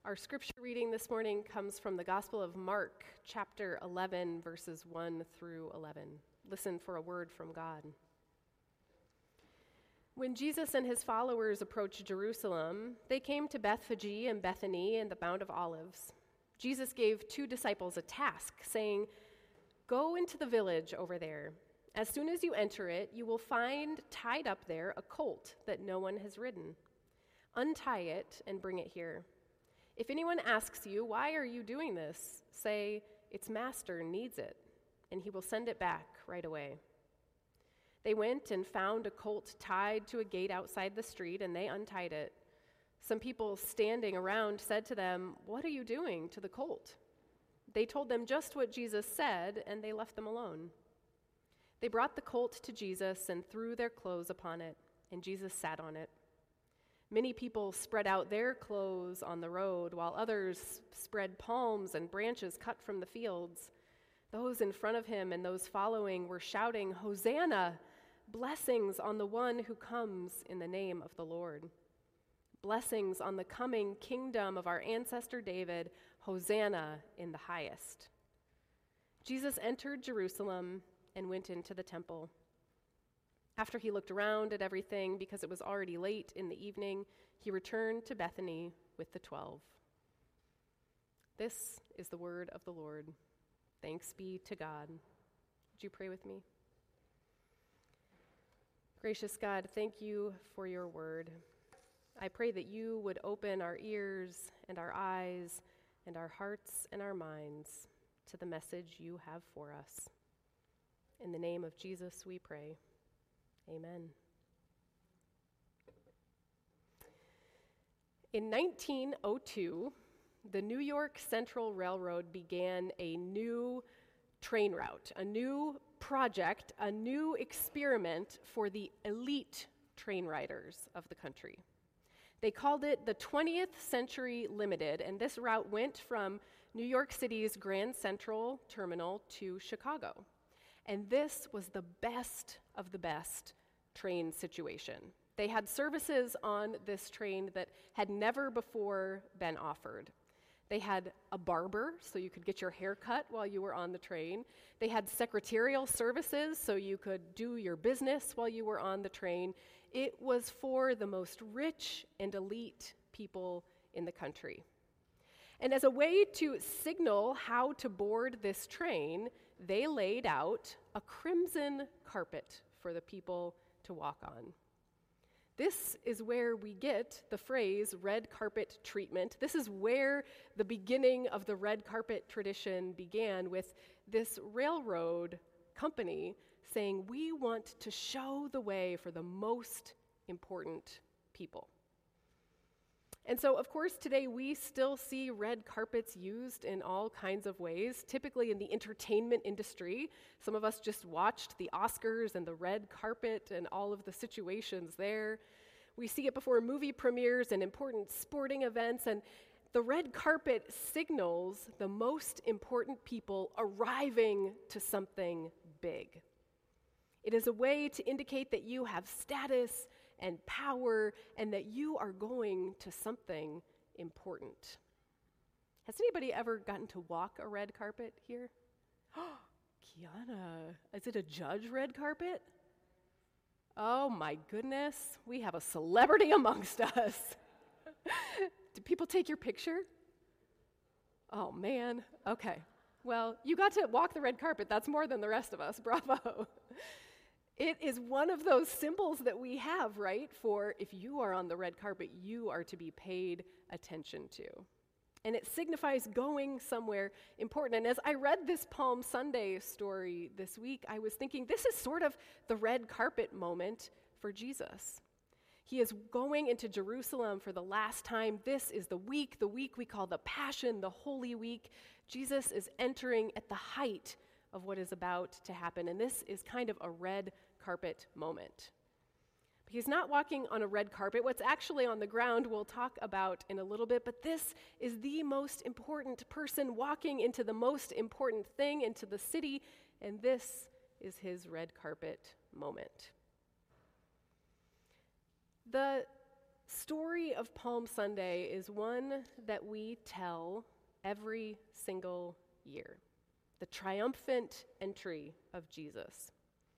Our scripture reading this morning comes from the Gospel of Mark, chapter 11, verses 1 through 11. Listen for a word from God. When Jesus and his followers approached Jerusalem, they came to Bethphage and Bethany and the Mount of Olives. Jesus gave 2 disciples a task, saying, "Go into the village over there. As soon as you enter it, you will find tied up there a colt that no one has ridden. Untie it and bring it here. If anyone asks you, 'Why are you doing this?' say, 'Its master needs it,' and he will send it back right away." They went and found a colt tied to a gate outside the street, and they untied it. Some people standing around said to them, "What are you doing to the colt?" They told them just what Jesus said, and they left them alone. They brought the colt to Jesus and threw their clothes upon it, and Jesus sat on it. Many people spread out their clothes on the road, while others spread palms and branches cut from the fields. Those in front of him and those following were shouting, "Hosanna! Blessings on the one who comes in the name of the Lord. Blessings on the coming kingdom of our ancestor David. Hosanna in the highest." Jesus entered Jerusalem and went into the temple. After he looked around at everything, because it was already late in the evening, he returned to Bethany with the 12. This is the word of the Lord. Thanks be to God. Would you pray with me? Gracious God, thank you for your word. I pray that you would open our ears and our eyes and our hearts and our minds to the message you have for us. In the name of Jesus we pray. Amen. In 1902, the New York Central Railroad began a new train route, a new project, a new experiment for the elite train riders of the country. They called it the 20th Century Limited, and this route went from New York City's Grand Central Terminal to Chicago. And this was the best of the best train situation. They had services on this train that had never before been offered. They had a barber, so you could get your hair cut while you were on the train. They had secretarial services, so you could do your business while you were on the train. It was for the most rich and elite people in the country. And as a way to signal how to board this train, they laid out a crimson carpet for the people to walk on. This is where we get the phrase red carpet treatment. This is where the beginning of the red carpet tradition began, with this railroad company saying, "We want to show the way for the most important people." And so, of course, today we still see red carpets used in all kinds of ways, typically in the entertainment industry. Some of us just watched the Oscars and the red carpet and all of the situations there. We see it before movie premieres and important sporting events, and the red carpet signals the most important people arriving to something big. It is a way to indicate that you have status and power, and that you are going to something important. Has anybody ever gotten to walk a red carpet here? Kiana, is it a judge red carpet? Oh my goodness, we have a celebrity amongst us. Do people take your picture? Oh man, okay. Well, you got to walk the red carpet. That's more than the rest of us. Bravo. It is one of those symbols that we have, right? For if you are on the red carpet, you are to be paid attention to. And it signifies going somewhere important. And as I read this Palm Sunday story this week, I was thinking this is sort of the red carpet moment for Jesus. He is going into Jerusalem for the last time. This is the week we call the Passion, the Holy Week. Jesus is entering at the height of what is about to happen. And this is kind of a red carpet moment. He's not walking on a red carpet. What's actually on the ground we'll talk about in a little bit, but this is the most important person walking into the most important thing, into the city, and this is his red carpet moment. The story of Palm Sunday is one that we tell every single year, the triumphant entry of Jesus.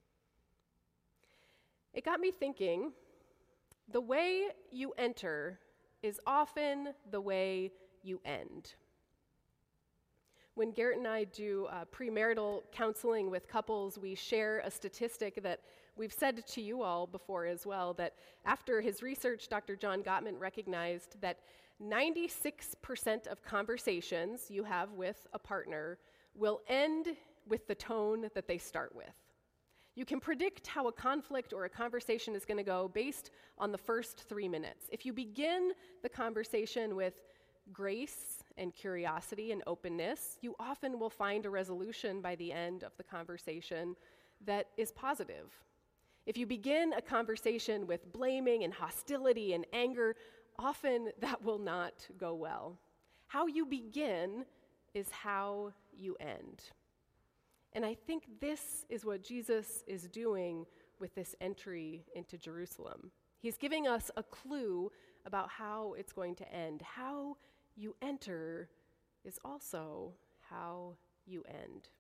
It got me thinking, the way you enter is often the way you end. When Garrett and I do premarital counseling with couples, we share a statistic that we've said to you all before as well, that after his research, Dr. John Gottman recognized that 96% of conversations you have with a partner will end with the tone that they start with. You can predict how a conflict or a conversation is going to go based on the first 3 minutes. If you begin the conversation with grace and curiosity and openness, you often will find a resolution by the end of the conversation that is positive. If you begin a conversation with blaming and hostility and anger, often that will not go well. How you begin is how you end. And I think this is what Jesus is doing with this entry into Jerusalem. He's giving us a clue about how it's going to end. How you enter is also how you end.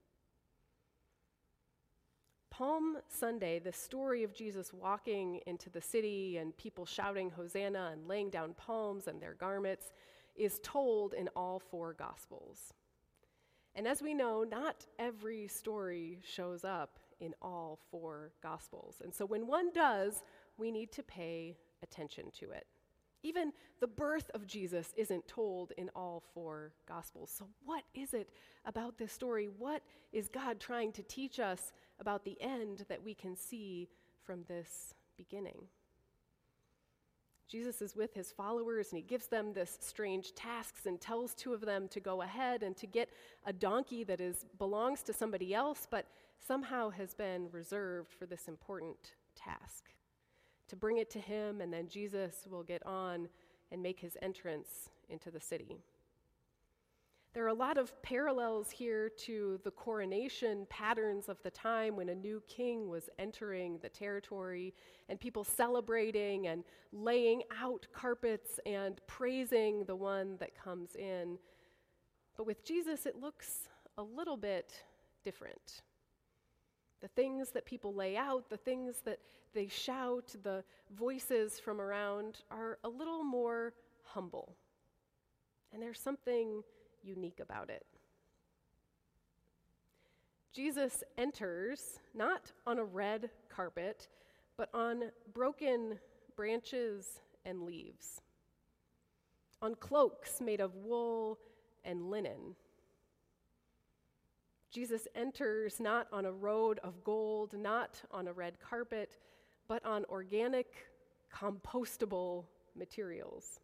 Palm Sunday, the story of Jesus walking into the city and people shouting Hosanna and laying down palms and their garments, is told in all 4 Gospels. And as we know, not every story shows up in all 4 Gospels. And so when one does, we need to pay attention to it. Even the birth of Jesus isn't told in all 4 Gospels. So what is it about this story? What is God trying to teach us about the end that we can see from this beginning? Jesus is with his followers, and he gives them this strange tasks and tells 2 of them to go ahead and to get a donkey that belongs to somebody else, but somehow has been reserved for this important task. To bring it to him, and then Jesus will get on and make his entrance into the city. There are a lot of parallels here to the coronation patterns of the time when a new king was entering the territory, and people celebrating and laying out carpets and praising the one that comes in. But with Jesus, it looks a little bit different. The things that people lay out, the things that they shout, the voices from around are a little more humble. And there's something unique about it. Jesus enters not on a red carpet, but on broken branches and leaves, on cloaks made of wool and linen. Jesus enters not on a road of gold, not on a red carpet, but on organic, compostable materials.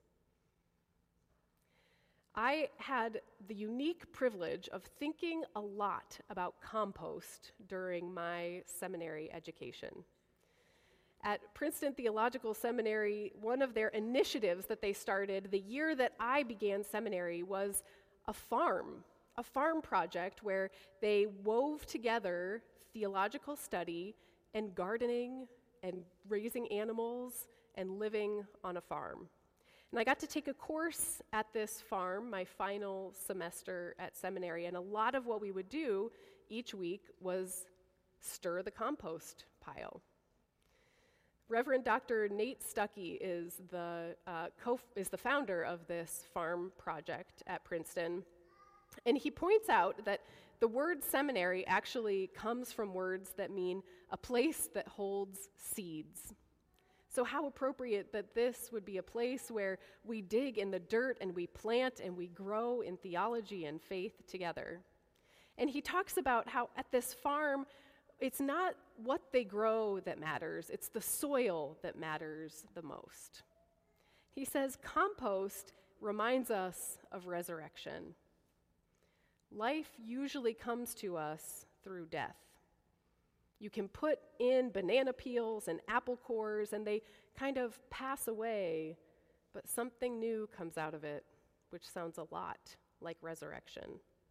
I had the unique privilege of thinking a lot about compost during my seminary education. At Princeton Theological Seminary, one of their initiatives that they started the year that I began seminary was a farm project where they wove together theological study and gardening and raising animals and living on a farm. And I got to take a course at this farm my final semester at seminary, and a lot of what we would do each week was stir the compost pile. Reverend Dr. Nate Stuckey is the founder of this farm project at Princeton, and he points out that the word seminary actually comes from words that mean a place that holds seeds. So how appropriate that this would be a place where we dig in the dirt and we plant and we grow in theology and faith together. And he talks about how at this farm, it's not what they grow that matters, it's the soil that matters the most. He says compost reminds us of resurrection. Life usually comes to us through death. You can put in banana peels and apple cores, and they kind of pass away, but something new comes out of it, which sounds a lot like resurrection.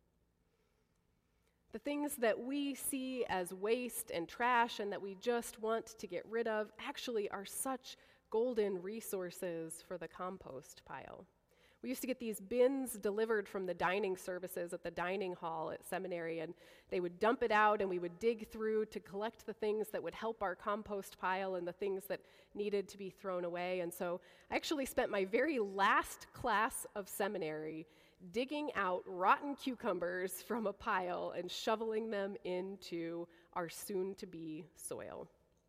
The things that we see as waste and trash and that we just want to get rid of actually are such golden resources for the compost pile. We used to get these bins delivered from the dining services at the dining hall at seminary, and they would dump it out, and we would dig through to collect the things that would help our compost pile and the things that needed to be thrown away. And so I actually spent my very last class of seminary digging out rotten cucumbers from a pile and shoveling them into our soon-to-be soil.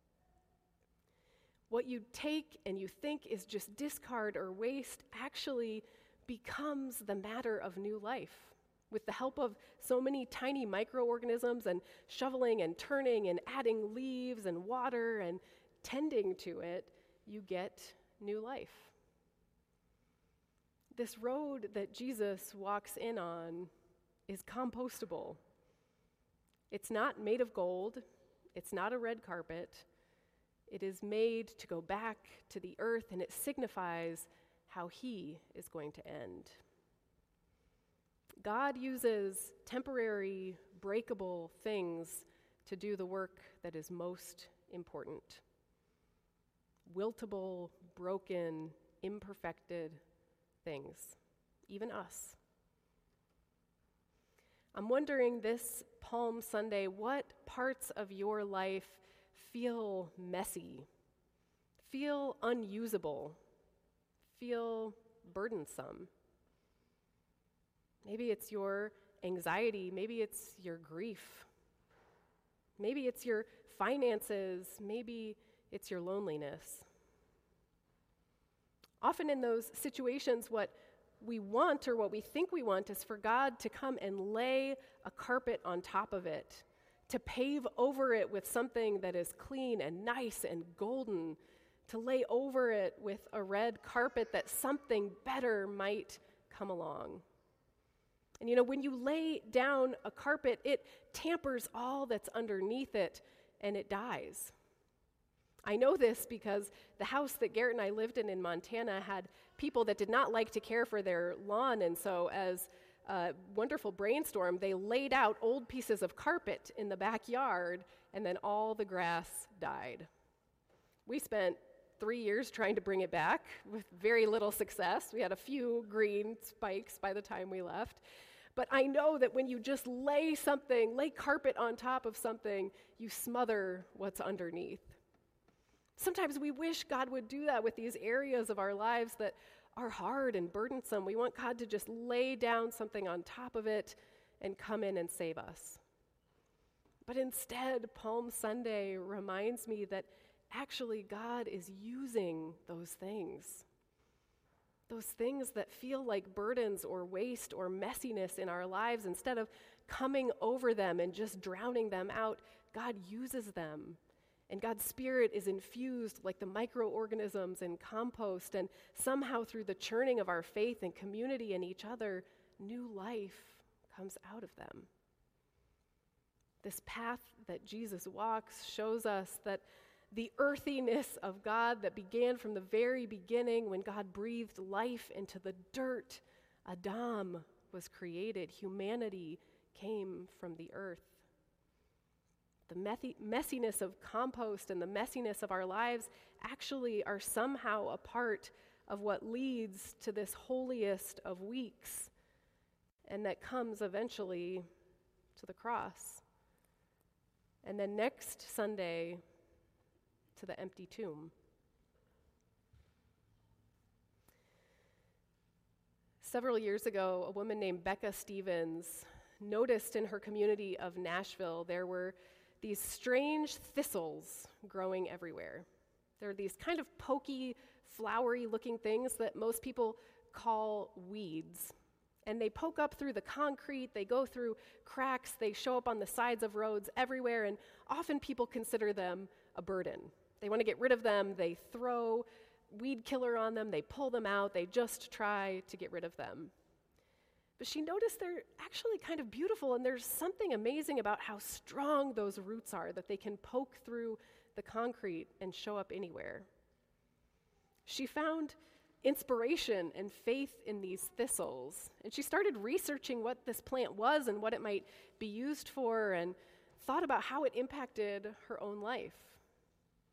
What you take and you think is just discard or waste actually becomes the matter of new life. With the help of so many tiny microorganisms and shoveling and turning and adding leaves and water and tending to it, you get new life. This road that Jesus walks in on is compostable. It's not made of gold. It's not a red carpet. It is made to go back to the earth, and it signifies how he is going to end. God uses temporary, breakable things to do the work that is most important. Wiltable, broken, imperfected things, even us. I'm wondering this Palm Sunday, what parts of your life feel messy, feel unusable, feel burdensome? Maybe it's your anxiety, maybe it's your grief, maybe it's your finances, maybe it's your loneliness. Often in those situations, what we want or what we think we want is for God to come and lay a carpet on top of it, to pave over it with something that is clean and nice and golden, to lay over it with a red carpet that something better might come along. And you know, when you lay down a carpet, it tampers all that's underneath it, and it dies. I know this because the house that Garrett and I lived in Montana had people that did not like to care for their lawn, and so as a wonderful brainstorm, they laid out old pieces of carpet in the backyard, and then all the grass died. We spent 3 years trying to bring it back with very little success. We had a few green spikes by the time we left. But I know that when you just lay carpet on top of something, you smother what's underneath. Sometimes we wish God would do that with these areas of our lives that are hard and burdensome. We want God to just lay down something on top of it and come in and save us. But instead, Palm Sunday reminds me that actually God is using those things that feel like burdens or waste or messiness in our lives. Instead of coming over them and just drowning them out, God uses them. And God's Spirit is infused like the microorganisms in compost, and somehow through the churning of our faith and community and each other, new life comes out of them. This path that Jesus walks shows us that the earthiness of God that began from the very beginning when God breathed life into the dirt, Adam was created. Humanity came from the earth. The messiness of compost and the messiness of our lives actually are somehow a part of what leads to this holiest of weeks, and that comes eventually to the cross. And then next Sunday, to the empty tomb. Several years ago, a woman named Becca Stevens noticed in her community of Nashville there were these strange thistles growing everywhere. There are these kind of pokey, flowery-looking things that most people call weeds. And they poke up through the concrete, they go through cracks, they show up on the sides of roads everywhere, and often people consider them a burden. They want to get rid of them, they throw weed killer on them, they pull them out, they just try to get rid of them. But she noticed they're actually kind of beautiful, and there's something amazing about how strong those roots are, that they can poke through the concrete and show up anywhere. She found inspiration and faith in these thistles, and she started researching what this plant was and what it might be used for, and thought about how it impacted her own life.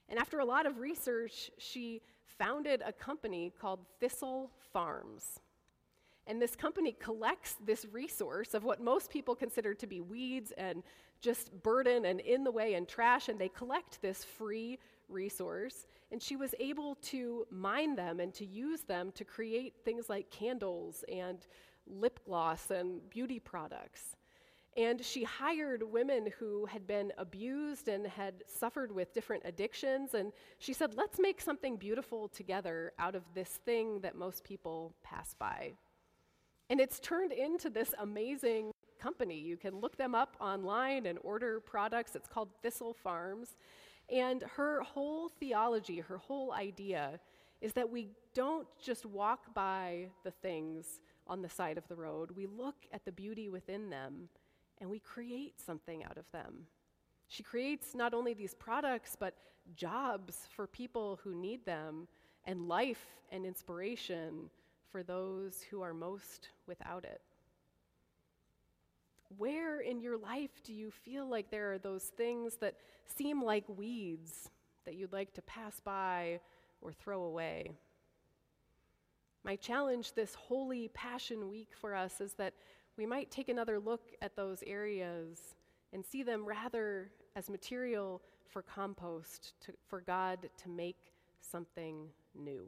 And after a lot of research, she founded a company called Thistle Farms. And this company collects this resource of what most people consider to be weeds and just burden and in the way and trash, and they collect this free resource. And she was able to mine them and to use them to create things like candles and lip gloss and beauty products. And she hired women who had been abused and had suffered with different addictions. And she said, let's make something beautiful together out of this thing that most people pass by. And it's turned into this amazing company. You can look them up online and order products. It's called Thistle Farms. And her whole theology, her whole idea is that we don't just walk by the things on the side of the road. We look at the beauty within them and we create something out of them. She creates not only these products, but jobs for people who need them, and life and inspiration for those who are most without it. Where in your life do you feel like there are those things that seem like weeds that you'd like to pass by or throw away? My challenge this Holy Passion Week for us is that we might take another look at those areas and see them rather as material for compost, for God to make something new.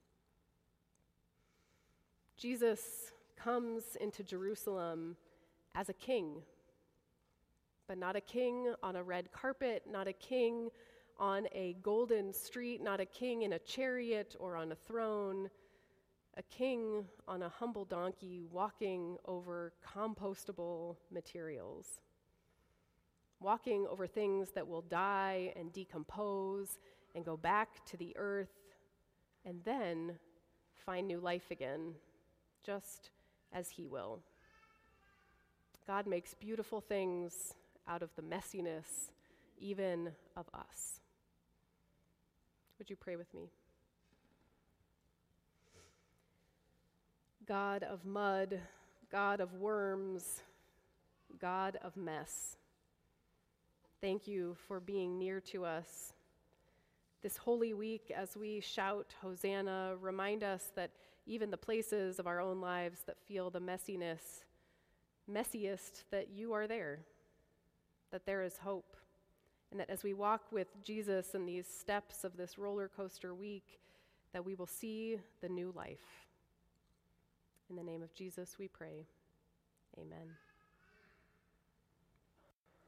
Jesus comes into Jerusalem as a king, but not a king on a red carpet, not a king on a golden street, not a king in a chariot or on a throne, a king on a humble donkey walking over compostable materials, walking over things that will die and decompose and go back to the earth and then find new life again, just as he will. God makes beautiful things out of the messiness, even of us. Would you pray with me? God of mud, God of worms, God of mess, thank you for being near to us. This Holy Week, as we shout Hosanna, remind us that even the places of our own lives that feel the messiest, that you are there, that there is hope, and that as we walk with Jesus in these steps of this roller coaster week, that we will see the new life. In the name of Jesus we pray. Amen.